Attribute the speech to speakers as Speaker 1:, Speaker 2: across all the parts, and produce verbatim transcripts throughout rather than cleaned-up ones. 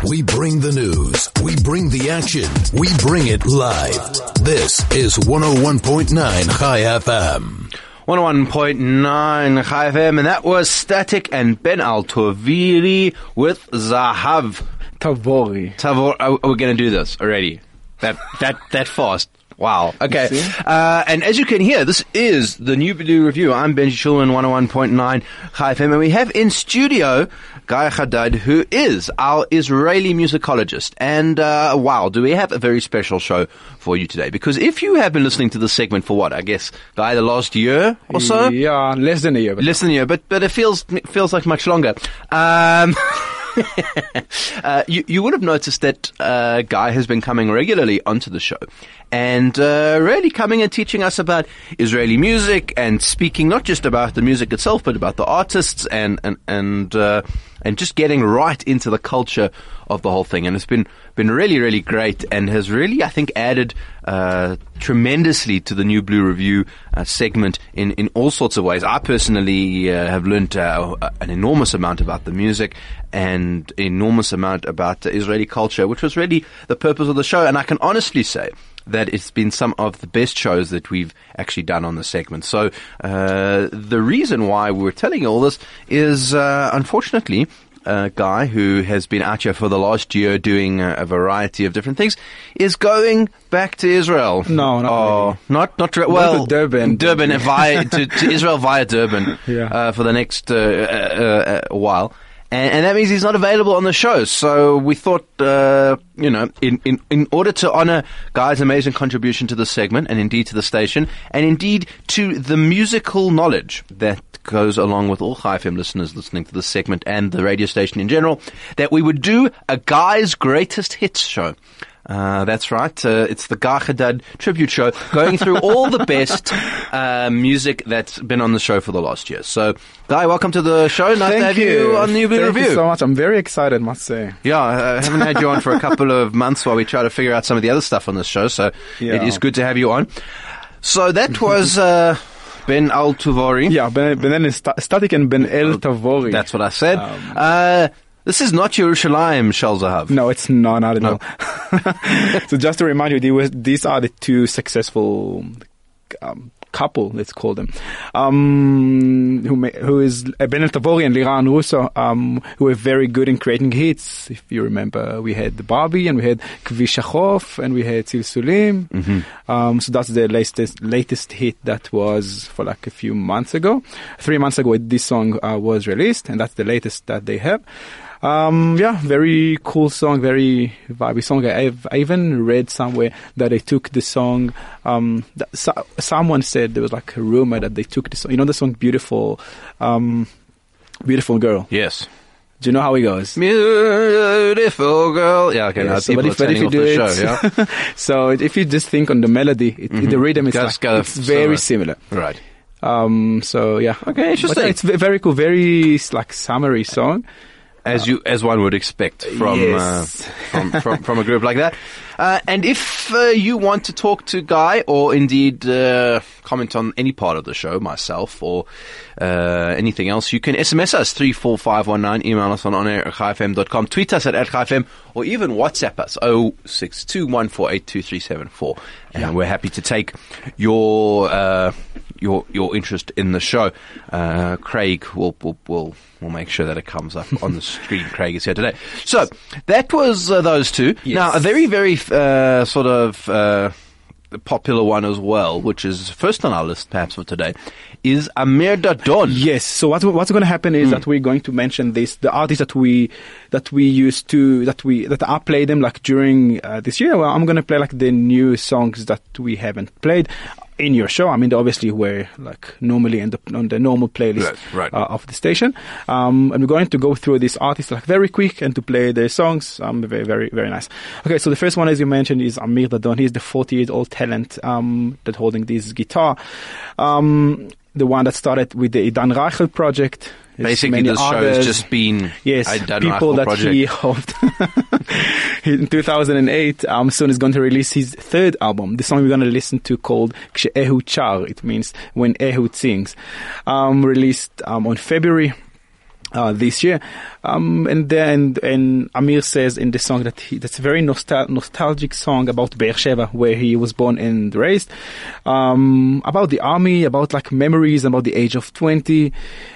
Speaker 1: We bring the news. We bring the action. We bring it live. This is one oh one point nine Chai F M.
Speaker 2: one oh one point nine Chai F M, and that was Static and Ben Al-Toviri with Zahav.
Speaker 3: Tavori.
Speaker 2: Tavor. Oh, we're going to do this already. That, that, that fast. Wow. Okay. Uh, and as you can hear, this is the New Blue Review. I'm Benji Shulman, one oh one point nine Chai F M, and we have in studio Guy Haddad, who is our Israeli musicologist. And, uh, wow, do we have a very special show for you today? Because if you have been listening to this segment for what, I guess, Guy, the last year or so?
Speaker 3: Yeah, less than a year. But
Speaker 2: less than a year, but, but it feels, it feels like much longer. Um, uh, you, you would have noticed that, uh, Guy has been coming regularly onto the show. And uh, really coming and teaching us about Israeli music and speaking not just about the music itself, but about the artists and and and uh, and just getting right into the culture of the whole thing. And it's been been really really great and has really, I think, added uh, tremendously to the New Blue Review uh, segment in in all sorts of ways. I personally uh, have learned uh, an enormous amount about the music and enormous amount about the Israeli culture, which was really the purpose of the show. And I can honestly say that it's been some of the best shows that we've actually done on the segment. So uh, the reason why we're telling you all this is, uh, unfortunately, a guy who has been out here for the last year doing a, a variety of different things is going back to Israel.
Speaker 3: No, not
Speaker 2: oh,
Speaker 3: really.
Speaker 2: Not, not, re- well,
Speaker 3: to Durban.
Speaker 2: Durban, via, to, to Israel via Durban
Speaker 3: yeah.
Speaker 2: uh, for the next uh, uh, uh, while. And, and that means he's not available on the show. So we thought, uh, you know, in, in, in order to honor Guy's amazing contribution to the segment and indeed to the station and indeed to the musical knowledge that goes along with all Chai F M listeners listening to this segment and the radio station in general, that we would do a Guy's Greatest Hits show. Uh, that's right. Uh, it's the Guy Haddad tribute show, going through all the best uh, music that's been on the show for the last year. So, Guy, welcome to the show. Nice
Speaker 3: Thank
Speaker 2: to have
Speaker 3: you.
Speaker 2: you on New Blue
Speaker 3: Thank
Speaker 2: Review.
Speaker 3: you so much. I'm very excited, must say.
Speaker 2: Yeah, I haven't had you on for a couple of months while we try to figure out some of the other stuff on this show. So,
Speaker 3: yeah.
Speaker 2: It is good to have you on. So that was uh, Ben Al-Toviri.
Speaker 3: Yeah, Ben, ben is sta- Static and Ben El-Tavori.
Speaker 2: That's what I said.
Speaker 3: Um,
Speaker 2: uh, This is not Yerushalayim, Shel Zahav.
Speaker 3: No, it's not, not at
Speaker 2: no.
Speaker 3: all. So just to remind you, was, these are the two successful um, couple, let's call them, um, who may, who is Ben El-Tavori and Liran Russo, um, who were very good in creating hits. If you remember, we had the Barbie and we had Kvish Achov and we had Tzilzulim.
Speaker 2: Mm-hmm.
Speaker 3: Um, so that's the latest latest hit that was for like a few months ago. Three months ago, this song uh, was released, and that's the latest that they have. Um, yeah, very cool song, very vibey song. I, I even read somewhere that they took the song, um, that so, someone said there was like a rumor that they took the song, you know the song Beautiful, um, Beautiful Girl?
Speaker 2: Yes.
Speaker 3: Do you know how it goes?
Speaker 2: Beautiful girl. Yeah, okay,
Speaker 3: yeah,
Speaker 2: now
Speaker 3: so
Speaker 2: people
Speaker 3: but
Speaker 2: are
Speaker 3: if, but if
Speaker 2: turning
Speaker 3: you
Speaker 2: off
Speaker 3: do
Speaker 2: the
Speaker 3: it,
Speaker 2: show, yeah?
Speaker 3: So if you just think on the melody, it,
Speaker 2: Mm-hmm.
Speaker 3: the rhythm is
Speaker 2: Just
Speaker 3: like,
Speaker 2: gotta
Speaker 3: it's very
Speaker 2: f-
Speaker 3: similar.
Speaker 2: Right.
Speaker 3: Um, so yeah.
Speaker 2: Okay, interesting.
Speaker 3: But, uh, it's v- very cool, very like summery song.
Speaker 2: As you, as one would expect from,
Speaker 3: Yes.
Speaker 2: uh, from, from, from a group like that. Uh, and if uh, you want to talk to Guy or indeed uh, comment on any part of the show, myself or uh, anything else, you can S M S us three four five one nine, email us on onair at chai f m dot com, tweet us at, at chai f m, or even WhatsApp us oh six two one four eight two three seven four. And yeah. We're happy to take your uh, your your interest in the show. Uh, Craig will will will will make sure that it comes up on the screen. Craig is here today. So that was uh, those two.
Speaker 3: Yes.
Speaker 2: Now a very very uh, sort of uh, popular one as well, which is first on our list perhaps for today, is Amir Dadon.
Speaker 3: Yes. So what, what's going to happen is mm. that we're going to mention this, the artists that we, that we used to, that we, that I played them like during uh, this year. Well, I'm going to play like the new songs that we haven't played in your show. I mean, obviously we're like normally in the, on the normal playlist
Speaker 2: right, right.
Speaker 3: Uh, of the station. Um, and we're going to go through these artists like very quick and to play their songs. Um, very, very, very nice. Okay. So the first one, as you mentioned, is Amir Dadon. He's the forty year old talent, um, that holding this guitar. Um, the one that started with the Idan Reichel project.
Speaker 2: Basically, this show has just been
Speaker 3: yes,
Speaker 2: Idan
Speaker 3: people
Speaker 2: Reichel
Speaker 3: that
Speaker 2: project.
Speaker 3: he helped. In two thousand eight, um, soon is going to release his third album. The song we're going to listen to called Kshe'ehud Char. It means when Ehud sings. Um, released um, on February. Uh, this year, um, and then and Amir says in the song that he, that's a very nostal- nostalgic song about Be'er Sheva, where he was born and raised, um, about the army, about like memories, about the age of twenty,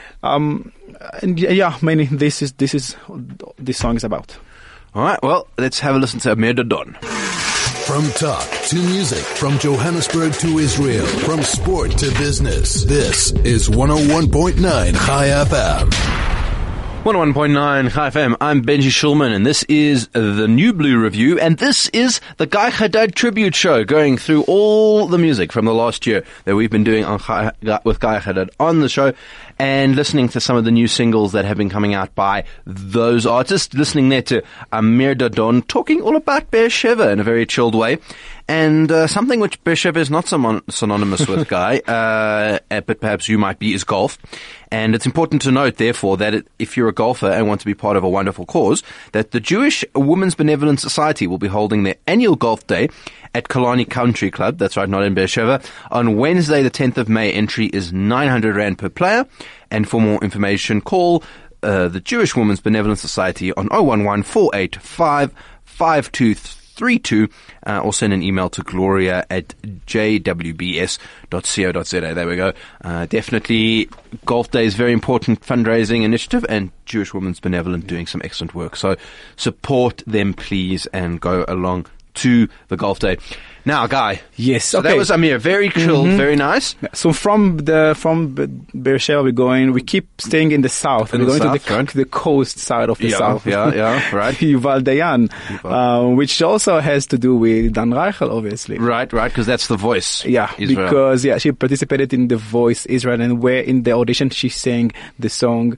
Speaker 3: um, and yeah, mainly this is this is this song is about.
Speaker 2: All right, well, let's have a listen to Amir Dodon.
Speaker 1: From talk to music, from Johannesburg to Israel, from sport to business, this is one oh one point nine Chai F M.
Speaker 2: one oh one point nine Chai F M. I'm Benji Schulman, and this is the New Blue Review, and this is the Guy Haddad tribute show, going through all the music from the last year that we've been doing on Chai, with Guy Haddad on the show, and listening to some of the new singles that have been coming out by those artists. Listening there to Amir Dodon talking all about Be'er Sheva in a very chilled way. And uh, something which Be'er Sheva is not some, synonymous with, Guy, uh, but perhaps you might be, is golf. And it's important to note, therefore, that it, if you're a golfer and want to be part of a wonderful cause, that the Jewish Women's Benevolent Society will be holding their annual golf day at Kalani Country Club. That's right, not in Be'er Sheva. On Wednesday, the tenth of May, entry is nine hundred rand per player. And for more information, call uh, the Jewish Women's Benevolent Society on oh one one, four eight five, five two three two, uh, or send an email to gloria at j w b s dot co dot z a. There we go. Uh, definitely, Golf Day is a very important fundraising initiative, and Jewish Women's Benevolent doing some excellent work. So support them, please, and go along to the Golf Day. Now, Guy.
Speaker 3: Yes,
Speaker 2: so
Speaker 3: okay.
Speaker 2: that was Amir. Very chilled,
Speaker 3: Mm-hmm.
Speaker 2: very nice.
Speaker 3: So from the from Be- Be'er Sheva, we're going. We keep staying in the south.
Speaker 2: In
Speaker 3: we're
Speaker 2: the
Speaker 3: going
Speaker 2: south,
Speaker 3: to the,
Speaker 2: right?
Speaker 3: the coast side of the
Speaker 2: Yeah,
Speaker 3: south.
Speaker 2: yeah, yeah, right.
Speaker 3: Yuval Dayan, uh, which also has to do with Dan Reichel, obviously.
Speaker 2: Right, right, because that's the voice.
Speaker 3: Yeah,
Speaker 2: Israel.
Speaker 3: because yeah, she participated in The Voice Israel, and where in the audition she sang the song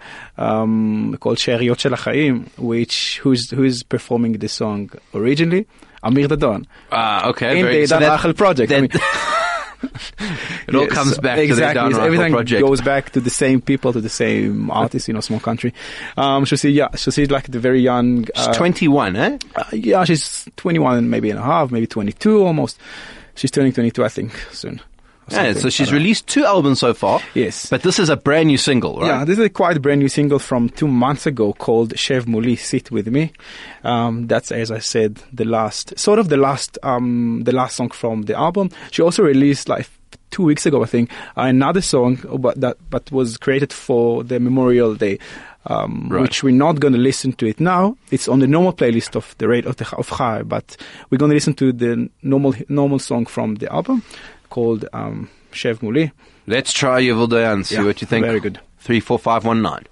Speaker 3: um, called She'eriyot Shel HaChaim, which who's who's performing the song originally? Amir Dodon.
Speaker 2: Ah, okay.
Speaker 3: In
Speaker 2: very,
Speaker 3: the
Speaker 2: so
Speaker 3: Dan
Speaker 2: that-
Speaker 3: Reichel project. I
Speaker 2: that-
Speaker 3: mean,
Speaker 2: it all
Speaker 3: yes,
Speaker 2: comes back
Speaker 3: exactly.
Speaker 2: to the Dan Reichel
Speaker 3: Everything
Speaker 2: project.
Speaker 3: goes back to the same people, to the same artists, you know, small country. Um, so she, yeah, so she's like the very young.
Speaker 2: She's
Speaker 3: Uh,
Speaker 2: twenty-one, eh?
Speaker 3: uh, yeah, she's twenty-one, maybe and a half, maybe twenty-two almost. She's turning twenty-two, I think, soon. or
Speaker 2: Yeah,
Speaker 3: something.
Speaker 2: so
Speaker 3: I
Speaker 2: she's
Speaker 3: don't know.
Speaker 2: released two albums so far.
Speaker 3: Yes.
Speaker 2: But this is a brand new single, right?
Speaker 3: Yeah, this is a quite brand new single from two months ago called Shev Muli, Sit With Me. Um, that's, as I said, the last, sort of the last, um, the last song from the album. She also released like two weeks ago, I think, another song, but that, but was created for the Memorial Day. Um,
Speaker 2: Right.
Speaker 3: which we're not going to listen to it now. It's on the normal playlist of the rate of the of Chai, but we're going to listen to the normal normal song from the album called um, Shev Muli.
Speaker 2: Let's try Yuval Dayan, see
Speaker 3: Yeah,
Speaker 2: what you think.
Speaker 3: very good.
Speaker 2: Three, four, five, one, nine.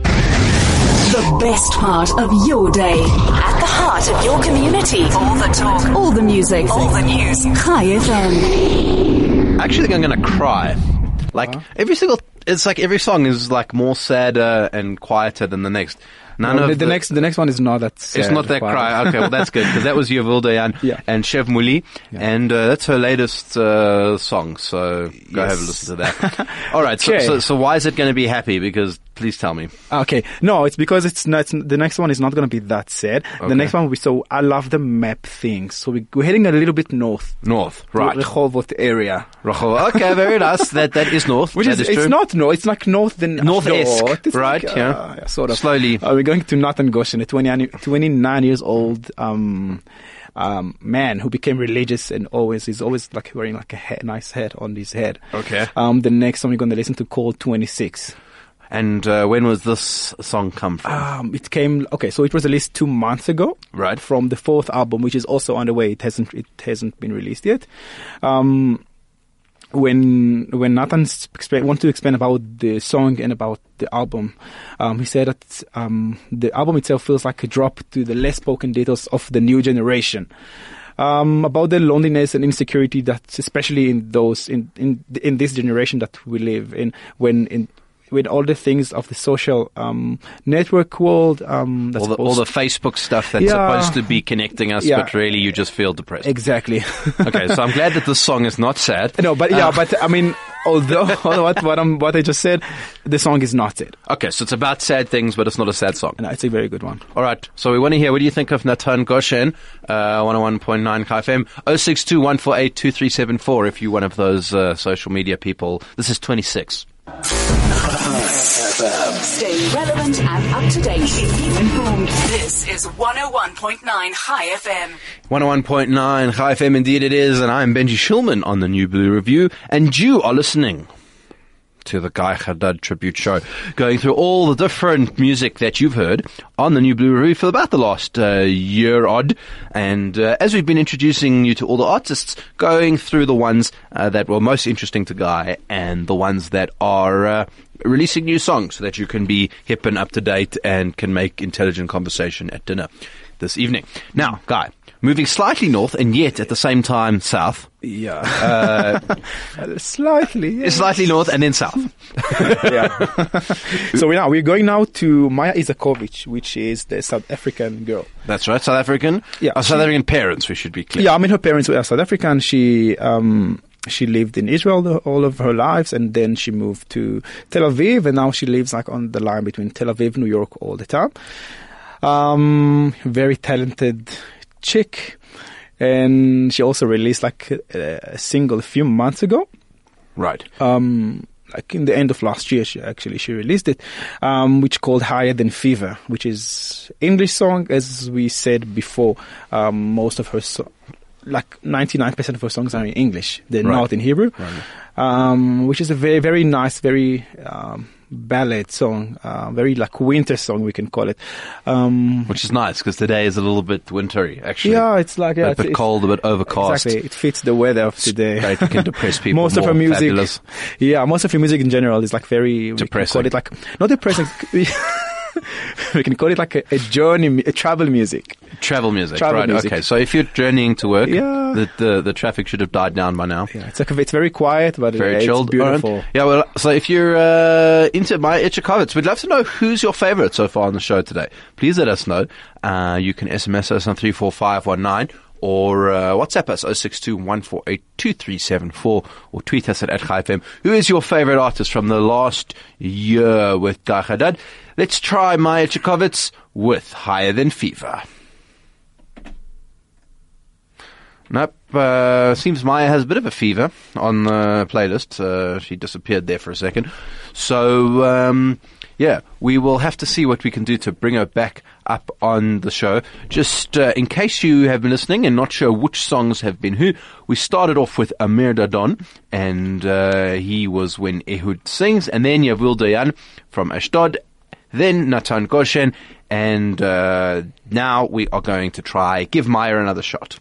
Speaker 4: The best part of your day. At the heart of your community. All the talk. All the music. All the news. Chai F M.
Speaker 2: I actually think I'm going to cry. Like,
Speaker 3: Uh-huh.
Speaker 2: every single, it's like every song is like more sadder and quieter than the next. None
Speaker 3: No,
Speaker 2: of
Speaker 3: the, the next the next one is not that sad.
Speaker 2: It's not that
Speaker 3: but-
Speaker 2: cry. Okay, well that's good because that was Yuval Dayan
Speaker 3: Yeah.
Speaker 2: and Shev Muli,
Speaker 3: Yeah.
Speaker 2: and uh, that's her latest uh, song. So go
Speaker 3: Yes.
Speaker 2: have a listen to that. All right. So,
Speaker 3: Okay.
Speaker 2: so, so why is it going to be happy? Because please tell me.
Speaker 3: Okay, no, it's because it's not. The next one is not going to be that sad.
Speaker 2: Okay.
Speaker 3: The next one, we so I love the map thing. So we, we're heading a little bit north,
Speaker 2: North, right?
Speaker 3: to Rehovot area.
Speaker 2: Rachel. Okay, very nice. That that is north.
Speaker 3: Which
Speaker 2: That
Speaker 3: is,
Speaker 2: is
Speaker 3: it's
Speaker 2: true.
Speaker 3: not north. It's like north than
Speaker 2: North-esque,
Speaker 3: Ashdod. It's
Speaker 2: right,
Speaker 3: like,
Speaker 2: yeah.
Speaker 3: uh, yeah, sort of.
Speaker 2: Slowly.
Speaker 3: Uh, we're going to Nathan Goshen, a twenty, twenty-nine years old um, um, man who became religious and always is always like wearing like a hat, nice hat on his head.
Speaker 2: Okay.
Speaker 3: Um, the next song we're going to listen to called twenty-six.
Speaker 2: And uh, when was this song come from?
Speaker 3: Um, it came okay, so it was released two months ago,
Speaker 2: Right.
Speaker 3: From the fourth album, which is also on the way. It hasn't it hasn't been released yet. Um, when when Nathan exp- wanted to explain about the song and about the album, um, he said that um, the album itself feels like a drop to the less spoken details of the new generation. Um, about the loneliness and insecurity that's especially in those in in in this generation that we live in, when in with all the things of the social um, network world. Um, that's
Speaker 2: all the all
Speaker 3: supposed-
Speaker 2: the Facebook stuff that's
Speaker 3: Yeah.
Speaker 2: supposed to be connecting us,
Speaker 3: Yeah.
Speaker 2: but really you just feel depressed.
Speaker 3: Exactly.
Speaker 2: Okay, so I'm glad that this song is not sad.
Speaker 3: No, but yeah,
Speaker 2: Uh,
Speaker 3: but I mean, although although what what, I'm, what I just said, the song is not it.
Speaker 2: Okay, so it's about sad things, but it's not a sad song.
Speaker 3: And it's a very good one.
Speaker 2: All right, so we want to hear, what do you think of Natan Goshen, uh, one oh one point nine Chai F M, oh six two, one four eight, two three seven four if you're one of those uh, social media people. This is twenty-six.
Speaker 4: Stay relevant and up to date. Keep you informed. This is one oh one point nine High F M.
Speaker 2: one oh one point nine High F M, indeed it is, and I'm Benji Shulman on the New Blue Review, and you are listening to the Guy Haddad Tribute Show, going through all the different music that you've heard on the New Blue Review for about the last uh, year odd. And uh, as we've been introducing you to all the artists, going through the ones uh, that were most interesting to Guy and the ones that are uh, releasing new songs so that you can be hip and up to date and can make intelligent conversation at dinner this evening. Now, Guy, moving slightly north and yet at the same time south.
Speaker 3: Yeah.
Speaker 2: Uh,
Speaker 3: slightly. Yeah.
Speaker 2: Slightly north and then south.
Speaker 3: Yeah. So now we're going now to Maya Isakovic, which is the South African girl.
Speaker 2: That's right, South African.
Speaker 3: Yeah.
Speaker 2: Oh, South African parents, we should be clear.
Speaker 3: Yeah, I mean her parents were South African. She um she lived in Israel the, all of her lives, and then she moved to Tel Aviv, and now she lives like on the line between Tel Aviv, New York all the time. Um, very talented chick. And she also released like a, a single a few months ago.
Speaker 2: Right.
Speaker 3: Um, like in the end of last year, she actually she released it, um, which called Higher Than Fever, which is English song, as we said before. Um, most of her so- like ninety-nine percent of her songs are in English. They're
Speaker 2: Right.
Speaker 3: not in Hebrew.
Speaker 2: Right.
Speaker 3: Um, which is a very, very nice, very, um, ballad song, uh, very like winter song, we can call it. Um,
Speaker 2: Which is nice because today is a little bit wintry, actually.
Speaker 3: yeah, it's like, yeah,
Speaker 2: a
Speaker 3: it's,
Speaker 2: bit
Speaker 3: it's-
Speaker 2: cold, a bit overcast.
Speaker 3: Exactly, it fits the weather of today.
Speaker 2: Great, it can depress people.
Speaker 3: Most of
Speaker 2: more.
Speaker 3: her music,
Speaker 2: Fabulous.
Speaker 3: yeah, most of her music in general is like very we can
Speaker 2: Depressing.
Speaker 3: call it like not depressing. We can call it like a, a journey, a travel music.
Speaker 2: Travel music,
Speaker 3: Travel
Speaker 2: right?
Speaker 3: music.
Speaker 2: Okay, so if you're journeying to work,
Speaker 3: Yeah.
Speaker 2: the, the the traffic should have died down by now.
Speaker 3: Yeah, it's like it's very quiet, but
Speaker 2: Very
Speaker 3: uh,
Speaker 2: chilled.
Speaker 3: It's beautiful.
Speaker 2: Alright. Yeah, well, so if you're uh, into Maya Isakovic, we'd love to know who's your favorite so far on the show today. Please let us know. Uh, you can S M S us on three four five one nine or uh, WhatsApp us oh six two one four eight two three seven four or tweet us at, at Chai F M. Who is your favorite artist from the last year with Guy Haddad? Let's try Maya Isakovic with Higher Than Fever. Nope. Uh, seems Maya has a bit of a fever on the playlist. Uh, she disappeared there for a second. So, um, yeah, we will have to see what we can do to bring her back up on the show. Just uh, in case you have been listening and not sure which songs have been who, we started off with Amir Dadon, and uh, he was When Ehud Sings, and then Yavul Dayan from Ashdod, then Natan Goshen, and uh, now we are going to try Give Maya Another Shot.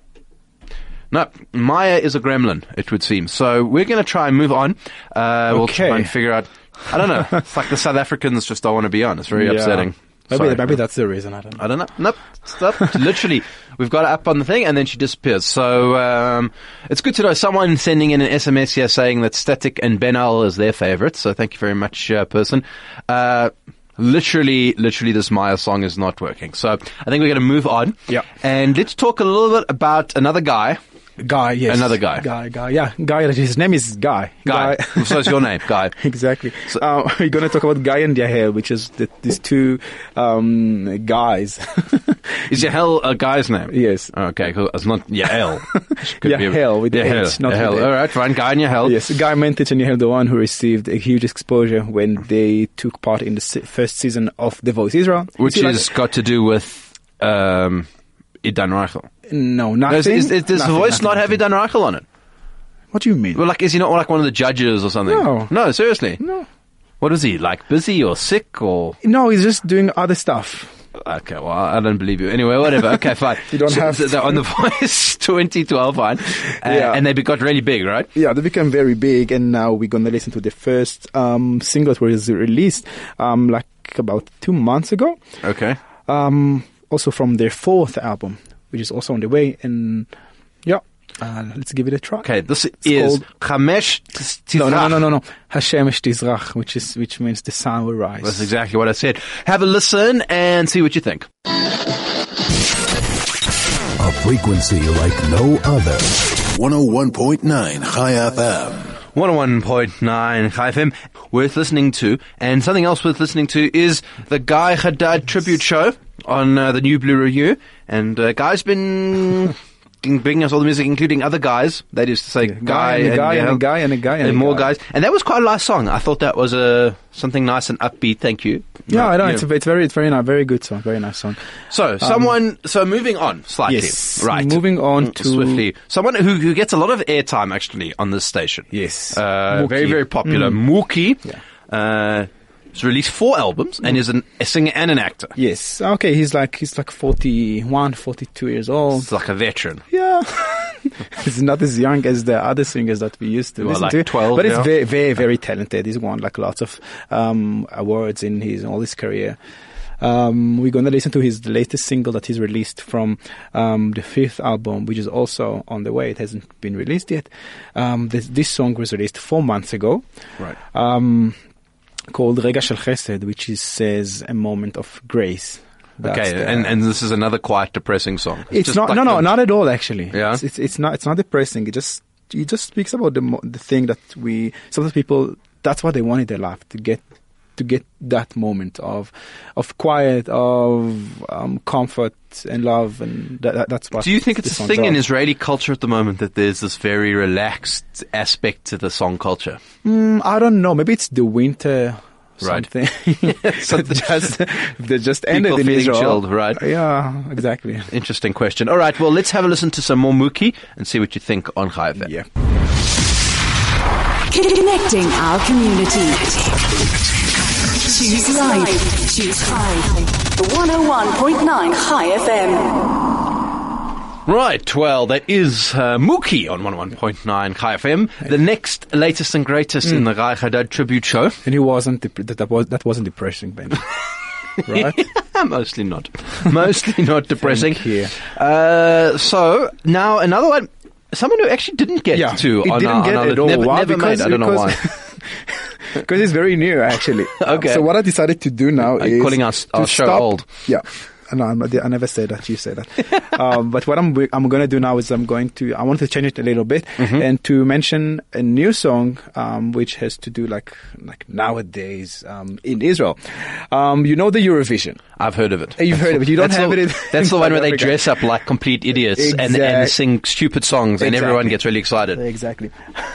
Speaker 2: No, Maya is a gremlin, it would seem. So we're going to try and move on. Uh, We'll
Speaker 3: Okay.
Speaker 2: try and figure out, I don't know, it's like the South Africans just don't want to be on. It's very
Speaker 3: Yeah.
Speaker 2: upsetting.
Speaker 3: Maybe
Speaker 2: Sorry.
Speaker 3: maybe that's the reason. I don't know.
Speaker 2: I don't know. Nope. Stop. Literally, we've got it up on the thing and then she disappears. So, um, it's good to know someone sending in an S M S here saying that Static and Ben Al is their favorite. So thank you very much, uh, person. Uh, Literally, literally, this Maya song is not working. So I think we're going to move on.
Speaker 3: Yeah.
Speaker 2: And let's talk a little bit about another guy.
Speaker 3: Guy, yes.
Speaker 2: Another guy.
Speaker 3: Guy, guy, yeah. Guy, his name is Guy.
Speaker 2: Guy. So it's your name, Guy.
Speaker 3: Exactly. Uh, we're going to talk about Guy and Yahel, which is the, these two um, guys.
Speaker 2: Is Yahel a guy's name?
Speaker 3: Yes.
Speaker 2: Okay, cool. It's not Yahel. Could be a-
Speaker 3: Yahel with the
Speaker 2: Yahel.
Speaker 3: H, not
Speaker 2: Yahel.
Speaker 3: with the-
Speaker 2: All right, fine. Guy and Yahel.
Speaker 3: Yes, Guy Mentich and Yahel, the one who received a huge exposure when they took part in the se- first season of The Voice Israel.
Speaker 2: Which
Speaker 3: See, like-
Speaker 2: has got to do with um, Idan Reichel.
Speaker 3: no,
Speaker 2: No,
Speaker 3: nothing.
Speaker 2: is, is, is, does The
Speaker 3: Nothing,
Speaker 2: Voice
Speaker 3: nothing,
Speaker 2: not have
Speaker 3: nothing.
Speaker 2: Idan Reichel on it?
Speaker 3: What do you mean?
Speaker 2: Well, like, is he not like one of the judges or something?
Speaker 3: No.
Speaker 2: No, seriously.
Speaker 3: no.
Speaker 2: What is he, like busy or sick or...
Speaker 3: No, he's just doing other stuff.
Speaker 2: Okay, well, I don't believe you. Anyway, whatever. Okay, fine.
Speaker 3: You don't
Speaker 2: So-
Speaker 3: have
Speaker 2: so they're on The Voice twenty twelve, fine. Uh,
Speaker 3: Yeah.
Speaker 2: And they be- got really big, right?
Speaker 3: Yeah, they became very big, and now we're gonna listen to the first um, single that was released um, like about two months ago.
Speaker 2: Okay.
Speaker 3: Um, also from their fourth album, which is also on the way. And yeah, uh, let's give it a try.
Speaker 2: Okay, this
Speaker 3: It's
Speaker 2: is
Speaker 3: called-
Speaker 2: Chamesh
Speaker 3: No, no,
Speaker 2: Tizrach.
Speaker 3: no, no, no. Hashemesh Tizrach, which is which means the sun will rise.
Speaker 2: That's exactly what I said. Have a listen and see what you think.
Speaker 1: A frequency like no other. one oh one point nine High F M.
Speaker 2: one oh one point nine Chai F M, worth listening to. And something else worth listening to is the Guy Haddad tribute show on uh, the New Blue Review. And uh, Guy's been bringing us all the music, including other guys. They used to say
Speaker 3: Yeah,
Speaker 2: guy,
Speaker 3: and a guy
Speaker 2: yeah,
Speaker 3: and a guy and a guy and,
Speaker 2: and
Speaker 3: a
Speaker 2: more
Speaker 3: guy.
Speaker 2: guys. And that was quite a nice song. I thought that was uh, something nice and upbeat. Thank you.
Speaker 3: Yeah, I know.
Speaker 2: Yeah.
Speaker 3: It's, a, it's very, it's very nice, very good song, very nice song.
Speaker 2: So, someone, so moving on slightly.
Speaker 3: Yes.
Speaker 2: Right.
Speaker 3: Moving on to
Speaker 2: swiftly. Someone who, who gets a lot of airtime actually on this station.
Speaker 3: Yes.
Speaker 2: Uh,
Speaker 3: Mookie.
Speaker 2: very, very popular.
Speaker 3: Mm.
Speaker 2: Mookie.
Speaker 3: Yeah.
Speaker 2: Uh, he's released four albums and is an, a singer and an actor.
Speaker 3: Yes. Okay. He's like he's like forty-one, forty-two years old.
Speaker 2: He's like a veteran.
Speaker 3: Yeah. He's not as young as the other singers that we used to
Speaker 2: Well,
Speaker 3: listen
Speaker 2: like
Speaker 3: to.
Speaker 2: twelve,
Speaker 3: but he's
Speaker 2: yeah.
Speaker 3: very, very, very talented. He's won like lots of um, awards in his all his career. Um, we're going to listen to his latest single that he's released from um, the fifth album, which is also on the way. It hasn't been released yet. Um, this, this song was released four months ago.
Speaker 2: Right.
Speaker 3: Um, called Rega Shel Chesed, which is, says a moment of grace. That's
Speaker 2: Okay,
Speaker 3: the-
Speaker 2: and, and this is another quite depressing song.
Speaker 3: it's
Speaker 2: just
Speaker 3: not
Speaker 2: like
Speaker 3: no no
Speaker 2: the-
Speaker 3: not at all actually.
Speaker 2: Yeah?
Speaker 3: It's, it's it's not it's not depressing. It just it just speaks about the mo- the thing that we sometimes people that's what they want in their life to get to get that moment of of quiet, of um, comfort and love, and that, that, that's what.
Speaker 2: Do you think
Speaker 3: the
Speaker 2: it's a
Speaker 3: songs
Speaker 2: thing in
Speaker 3: are.
Speaker 2: Israeli culture at the moment that there's this very relaxed aspect to the song culture?
Speaker 3: Mm, I don't know. Maybe it's the winter.
Speaker 2: Right.
Speaker 3: Something
Speaker 2: Something-
Speaker 3: that just that just ended
Speaker 2: People
Speaker 3: in
Speaker 2: feeling
Speaker 3: Israel.
Speaker 2: chilled, right?
Speaker 3: Yeah, exactly.
Speaker 2: Interesting question. All right, well, let's have a listen to some more Mookie and see what you think on Chai F M.
Speaker 3: Yeah.
Speaker 4: Connecting our community. Choose life. Choose high. one oh one point nine High F M.
Speaker 2: Right, well, that is uh, Mookie on one oh one point nine Chai F M. The next latest and greatest in the Rai Hadad tribute show.
Speaker 3: And he wasn't dep- that, that was that wasn't depressing, Ben. Right?
Speaker 2: Mostly not. Mostly not depressing.
Speaker 3: Thank you.
Speaker 2: Uh, so, now another one. Someone who actually didn't get
Speaker 3: Yeah,
Speaker 2: to
Speaker 3: it
Speaker 2: on
Speaker 3: didn't
Speaker 2: our,
Speaker 3: get
Speaker 2: on our
Speaker 3: at all.
Speaker 2: Never,
Speaker 3: Why?
Speaker 2: never
Speaker 3: Because-
Speaker 2: made. I don't know
Speaker 3: because-
Speaker 2: why.
Speaker 3: Because it's very new, actually.
Speaker 2: Okay.
Speaker 3: So what I decided to do now
Speaker 2: Are
Speaker 3: is
Speaker 2: you calling us-
Speaker 3: to
Speaker 2: our show
Speaker 3: stop-
Speaker 2: old?
Speaker 3: Yeah. No, I'm not, I never said that. You said that. um, but what I'm I'm going to do now is I'm going to I want to change it a little bit
Speaker 2: Mm-hmm.
Speaker 3: and to mention a new song um, which has to do like like nowadays um, in Israel. Um, you know the Eurovision.
Speaker 2: I've heard of it.
Speaker 3: You've heard of it. You don't
Speaker 2: That's
Speaker 3: have
Speaker 2: the,
Speaker 3: it. In,
Speaker 2: That's the
Speaker 3: in
Speaker 2: one where
Speaker 3: South
Speaker 2: they
Speaker 3: Africa.
Speaker 2: dress up like complete idiots and, and
Speaker 3: Exact-
Speaker 2: sing stupid songs, and everyone
Speaker 3: Exactly.
Speaker 2: gets really excited.
Speaker 3: Exactly.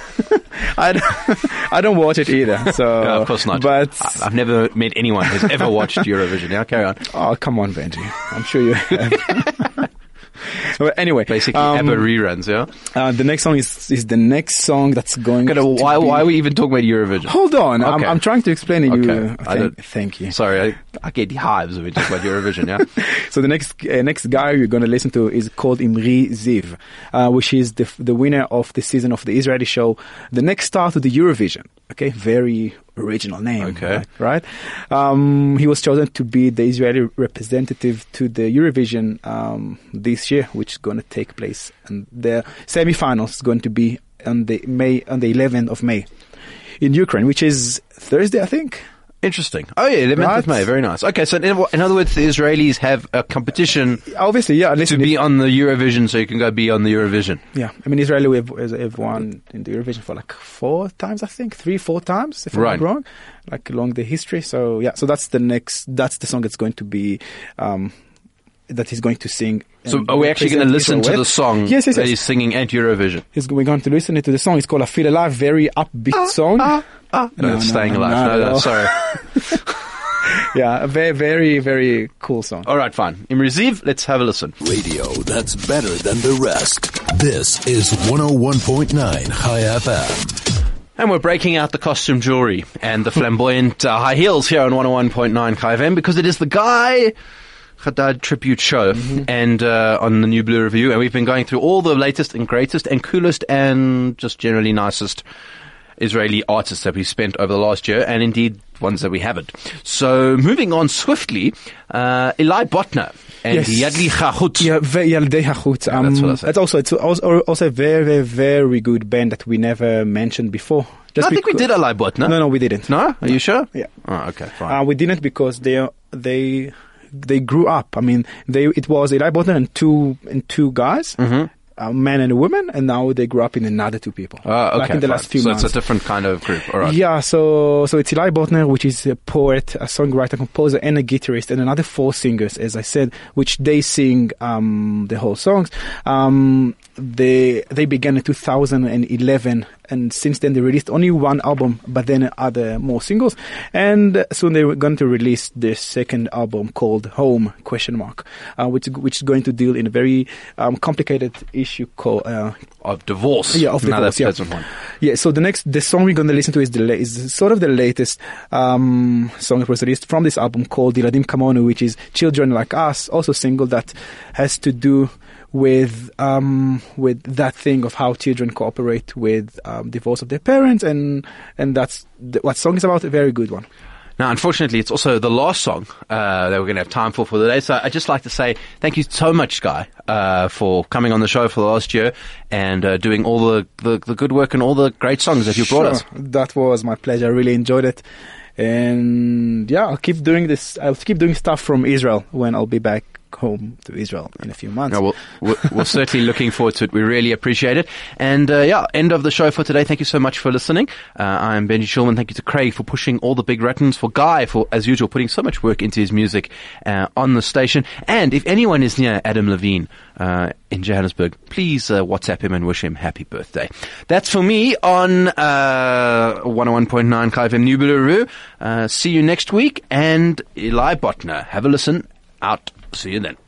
Speaker 3: I don't, I don't watch it either. So
Speaker 2: No, of course not.
Speaker 3: But
Speaker 2: I- I've never met anyone who's ever watched Eurovision. Now carry on.
Speaker 3: oh, come on, Benji. I'm sure you have. But anyway,
Speaker 2: Basically,
Speaker 3: um,
Speaker 2: ABBA reruns. Yeah.
Speaker 3: uh, the next song is is the next song that's going.
Speaker 2: Gonna,
Speaker 3: to
Speaker 2: why?
Speaker 3: be-
Speaker 2: Why are we even talking about Eurovision?
Speaker 3: Hold on, I'm,
Speaker 2: Okay.
Speaker 3: I'm trying to explain to you.
Speaker 2: Okay. I
Speaker 3: Thank,
Speaker 2: don't-
Speaker 3: thank you.
Speaker 2: Sorry, I, I get hives when we talk about Eurovision. Yeah.
Speaker 3: So the next uh, next guy you're going to listen to is called Imri Ziv, uh, which is the the winner of the season of the Israeli show, the next star to the Eurovision. Okay, very original name.
Speaker 2: Okay.
Speaker 3: right? right? Um, he was chosen to be the Israeli representative to the Eurovision um, this year, which is going to take place, and the semi-finals is going to be on the May on the eleventh of May in Ukraine, which is Thursday, I think.
Speaker 2: Interesting. Oh yeah, eleventh of
Speaker 3: Right.
Speaker 2: May. Very nice. Okay, so in, in other words, the Israelis have a competition
Speaker 3: Obviously, yeah.
Speaker 2: to
Speaker 3: Listen,
Speaker 2: be on the Eurovision, so you can go be on the Eurovision.
Speaker 3: Yeah, I mean, Israeli we have, has- have won in the Eurovision for like four times, I think, three, four times, if I'm
Speaker 2: Right.
Speaker 3: not wrong, like along the history. So yeah, so that's the next, that's the song that's going to be, um, that he's going to sing.
Speaker 2: So
Speaker 3: and
Speaker 2: are we actually going to
Speaker 3: represent
Speaker 2: listen to
Speaker 3: Israel
Speaker 2: the
Speaker 3: with.
Speaker 2: song
Speaker 3: Yes, yes,
Speaker 2: that
Speaker 3: yes.
Speaker 2: he's singing at Eurovision?
Speaker 3: He's, we're going to listen to the song. It's called "I Feel Alive," very upbeat song.
Speaker 2: Ah, no,
Speaker 3: No,
Speaker 2: it's
Speaker 3: no,
Speaker 2: Staying
Speaker 3: no,
Speaker 2: Alive.
Speaker 3: not
Speaker 2: No,
Speaker 3: at
Speaker 2: no,
Speaker 3: all.
Speaker 2: sorry.
Speaker 3: Yeah, a very, very, very cool song.
Speaker 2: All right, fine. Imri Ziv, let's have a listen.
Speaker 1: Radio that's better than the rest. This is one oh one point nine Chai F M.
Speaker 2: And we're breaking out the costume jewelry and the flamboyant uh, high heels here on one oh one point nine Chai F M because it is the Guy Hadad tribute show and uh, on the New Blue Review, and we've been going through all the latest and greatest and coolest and just generally nicest Israeli artists that we've spent over the last year, and indeed ones that we haven't. So moving on swiftly, uh, Eli Botner and
Speaker 3: Yes.
Speaker 2: Yadli Chachut.
Speaker 3: Yeah, ve- Yaldei Hachut. Um,
Speaker 2: that's what I said.
Speaker 3: That's also it's also, also a very, very, very good band that we never mentioned before. Just
Speaker 2: I think we
Speaker 3: becau-
Speaker 2: did Eli Botner.
Speaker 3: No, no, we didn't.
Speaker 2: No? Are you sure?
Speaker 3: Yeah.
Speaker 2: Oh, okay, fine.
Speaker 3: Uh, we didn't because they they they grew up. I mean, they it was Eli Botner and two and two guys.
Speaker 2: Mm-hmm.
Speaker 3: a man and a woman, and now they grew up in another two people.
Speaker 2: Uh, okay,
Speaker 3: like in the
Speaker 2: fine.
Speaker 3: last few
Speaker 2: so
Speaker 3: months.
Speaker 2: it's a different kind of group. All right.
Speaker 3: Yeah, so so it's Eli Botner, which is a poet, a songwriter, composer, and a guitarist, and another four singers, as I said, which they sing um, the whole songs. Um, they they began in two thousand eleven, and since then they released only one album, but then other more singles. And soon they were going to release their second album called Home question mark, uh, which which is going to deal in a very um, complicated issue called uh,
Speaker 2: Of divorce.
Speaker 3: yeah, of
Speaker 2: Another
Speaker 3: divorce. Yeah.
Speaker 2: pleasant one.
Speaker 3: yeah. So the next, the song we're going to listen to is the la- is sort of the latest um, song that was released from this album called Diladim Kamonu, which is Children Like Us, also single that has to do with um, with that thing of how children cooperate with um, divorce of their parents, and and that's th- what song is about. A very good one.
Speaker 2: Now, unfortunately, it's also the last song uh, that we're going to have time for for the day. So I'd just like to say thank you so much, Guy, uh, for coming on the show for the last year and uh, doing all the, the, the good work and all the great songs that you brought us.
Speaker 3: Sure. That was my pleasure. I really enjoyed it. And yeah, I'll keep doing this. I'll keep doing stuff from Israel when I'll be back home to Israel in a few months.
Speaker 2: No, we'll, we're, we're certainly looking forward to it. We really appreciate it. And uh, yeah, end of the show for today. Thank you so much for listening. Uh, I'm Benji Shulman. Thank you to Craig for pushing all the big buttons, for Guy for, as usual, putting so much work into his music uh, on the station. And if anyone is near Adam Levine uh, in Johannesburg, please uh, WhatsApp him and wish him happy birthday. That's for me on uh, one oh one point nine K F M New Billeroo. Uh, see you next week. And Eli Botner. Have a listen. Out. See you then.